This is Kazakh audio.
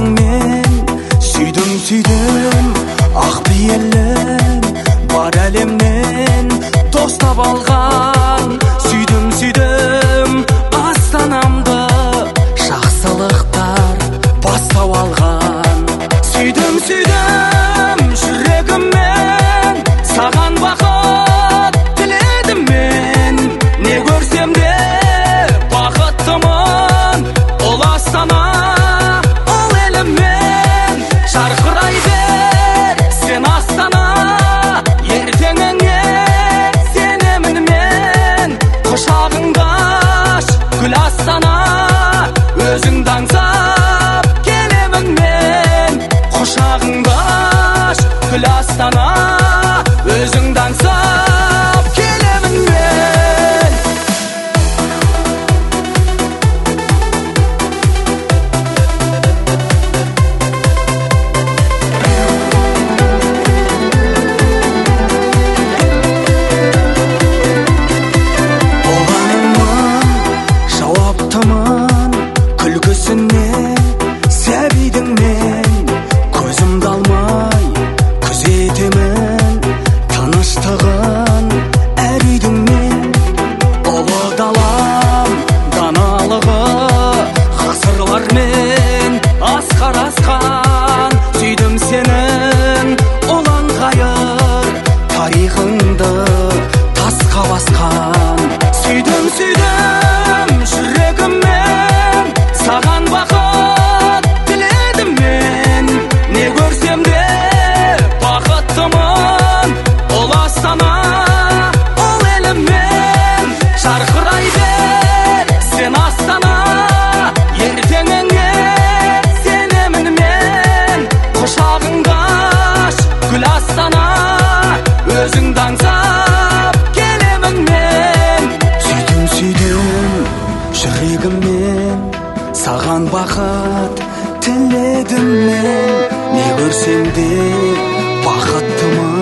мен сүйдім ақ пейілін бар әлемнен достап алған. Сүйдім астанамды жақсылықтар бастау алған. Сүйдім жүрегіммен саған бақыт тіледім мен. Не көрсем де бақыттымын. Ол Астана, ол еліммен жарқырай бер сен Астана. Ертеңіңе сенемін мен. Құшағыңда аш гүл Астана, өзіңді аңсап келемін мен. Құшағыңда аш гүл Астана, өзіңді аңсап келемін мен. Күлкісіне сәбидің мен көзімді алмай күзетемін. Тыныштығын әр үйдің мен. Ұлы далам даналығы ғасырлармен асқар асқан. Сүйдім сенің ұлан ғайыр тарихыңды тасқа басқан. Сүйдім жүрегіммен саған бақыт тіледім мен. Не көрсем де бақыттымын. Ол Астана, ол еліммен жарқырай бер сен Астана. Ертеңіңе сенемін мен. Құшағыңда аш гүл Астана, өзіңді аңсап келемін мен. Сүйдім жүрегіммен саған бақыт тіледім мен. Не көрсем де бақыттымын.